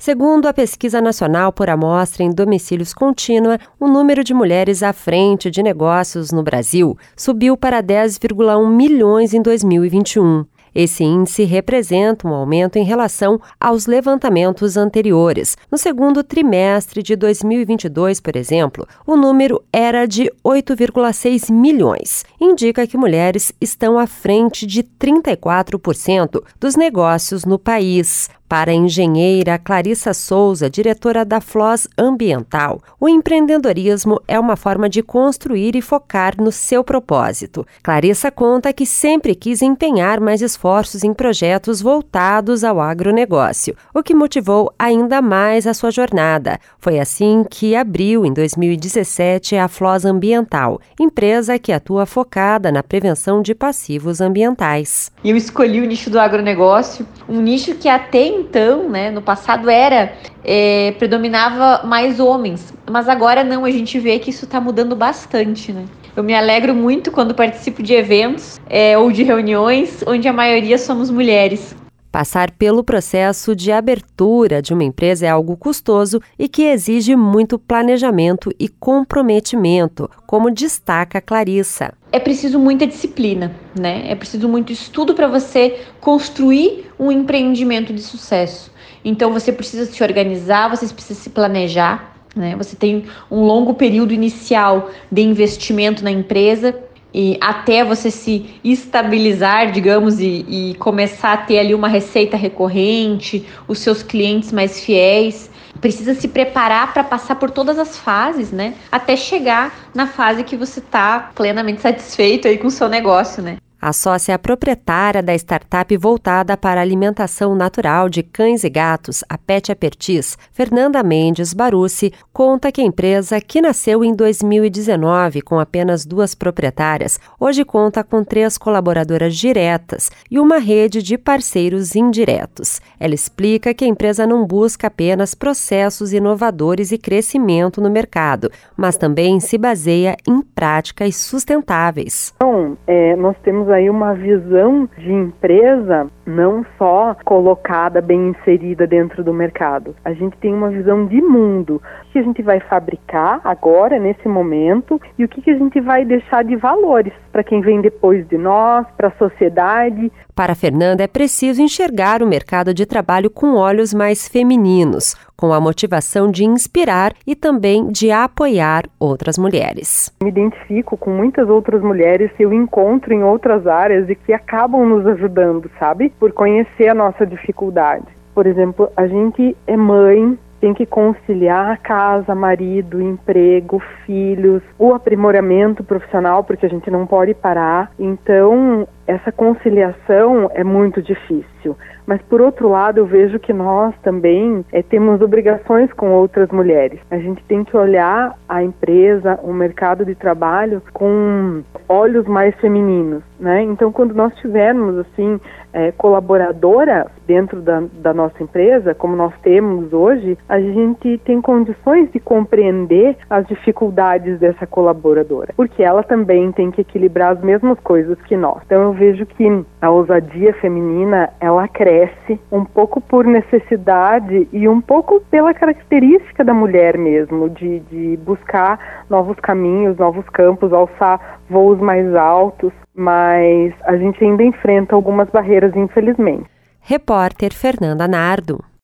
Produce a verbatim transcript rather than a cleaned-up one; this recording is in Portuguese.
Segundo a Pesquisa Nacional por Amostra em Domicílios Contínua, o número de mulheres à frente de negócios no Brasil subiu para dez vírgula um milhões em dois mil e vinte e um. Esse índice representa um aumento em relação aos levantamentos anteriores. No segundo trimestre de dois mil e vinte e dois, por exemplo, o número era de oito vírgula seis milhões. Indica que mulheres estão à frente de trinta e quatro por cento dos negócios no país. Para a engenheira Clarissa Souza, diretora da Floz Ambiental, o empreendedorismo é uma forma de construir e focar no seu propósito. Clarissa conta que sempre quis empenhar mais esforços em projetos voltados ao agronegócio, o que motivou ainda mais a sua jornada. Foi assim que abriu, em dois mil e dezessete, a Floz Ambiental, empresa que atua focada na prevenção de passivos ambientais. Eu escolhi o nicho do agronegócio, um nicho que até então, né, no passado era, é, predominava mais homens, mas agora não, a gente vê que isso está mudando bastante, né? Eu me alegro muito quando participo de eventos é, ou de reuniões onde a maioria somos mulheres. Passar pelo processo de abertura de uma empresa é algo custoso e que exige muito planejamento e comprometimento, como destaca Clarissa. É preciso muita disciplina, né? É preciso muito estudo para você construir um empreendimento de sucesso. Então você precisa se organizar, você precisa se planejar, né? Você tem um longo período inicial de investimento na empresa, e até você se estabilizar, digamos, e, e começar a ter ali uma receita recorrente, os seus clientes mais fiéis. Precisa se preparar para passar por todas as fases, né? Até chegar na fase que você está plenamente satisfeito aí com o seu negócio, né? A sócia proprietária da startup voltada para a alimentação natural de cães e gatos, a Pet Apertis, Fernanda Mendes Barucci, conta que a empresa, que nasceu em dois mil e dezenove com apenas duas proprietárias, hoje conta com três colaboradoras diretas e uma rede de parceiros indiretos. Ela explica que a empresa não busca apenas processos inovadores e crescimento no mercado, mas também se baseia em práticas sustentáveis. Então, é, nós temos aí uma visão de empresa não só colocada, bem inserida dentro do mercado. A gente tem uma visão de mundo. O que a gente vai fabricar agora, nesse momento, e o que a gente vai deixar de valores para quem vem depois de nós, para a sociedade. Para Fernanda, é preciso enxergar o mercado de trabalho com olhos mais femininos, com a motivação de inspirar e também de apoiar outras mulheres. Me identifico com muitas outras mulheres que eu encontro em outras áreas e que acabam nos ajudando, sabe? Por conhecer a nossa dificuldade. Por exemplo, a gente é mãe, tem que conciliar casa, marido, emprego, filhos, o aprimoramento profissional, porque a gente não pode parar. Então, essa conciliação é muito difícil. Mas, por outro lado, eu vejo que nós também é, temos obrigações com outras mulheres. A gente tem que olhar a empresa, o mercado de trabalho com olhos mais femininos, né? Então, quando nós tivermos, assim, é, colaboradoras dentro da, da nossa empresa, como nós temos hoje, a gente tem condições de compreender as dificuldades dessa colaboradora, porque ela também tem que equilibrar as mesmas coisas que nós. Então, eu vejo que a ousadia feminina, ela cresce um pouco por necessidade e um pouco pela característica da mulher mesmo, de, de buscar novos caminhos, novos campos, alçar voos mais altos, mas a gente ainda enfrenta algumas barreiras, infelizmente. Repórter Fernanda Nardo.